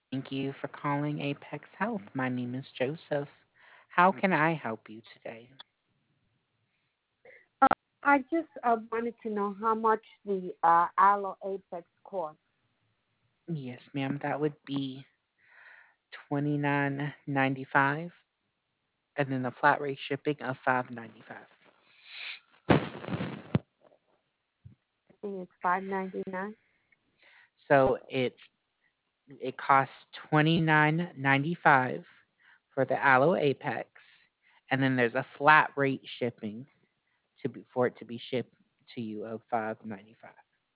Thank you for calling Apex Health. My name is Joseph. How can I help you today? I just wanted to know how much the Aloe Apex costs. Yes, ma'am. That would be 29.95, and then the flat rate shipping of 5.95. I think it's $5.99. So it costs 29.95 for the Aloe Apex, and then there's a flat rate shipping for it to be shipped to you of 5.95.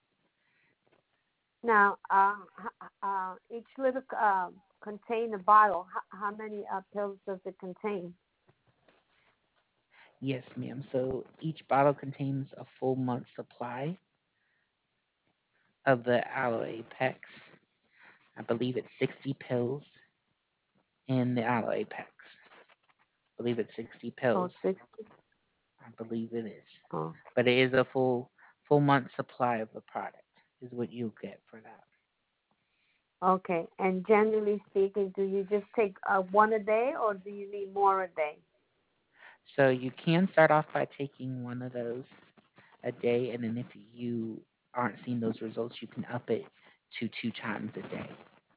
Now, each little container bottle, how many pills does it contain? Yes, ma'am. So each bottle contains a full month supply of the Aloe Apex. I believe it's 60 pills in the Aloe Apex. I believe it's 60 Oh, pills. 60. I believe it is. Oh, But it is a full month supply of the product is what you get for that. okay. And generally speaking, do you just take one a day, or do you need more a day? So you can start off by taking one of those a day, and then if you aren't seeing those results, you can up it to 2 times a day.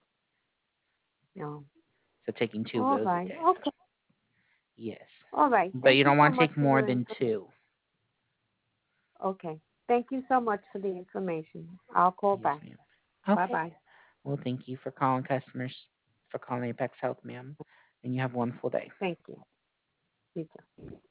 No. So taking two of All those a right. day. Okay. Yes. All right. But Thank you you don't so want to much take for more your than information. two. Okay. Thank you so much for the information. I'll call Yes, back. ma'am. Bye Okay. bye. Well, thank you for calling customers, for calling Apex Health, ma'am. And you have a wonderful day. Thank you. You too.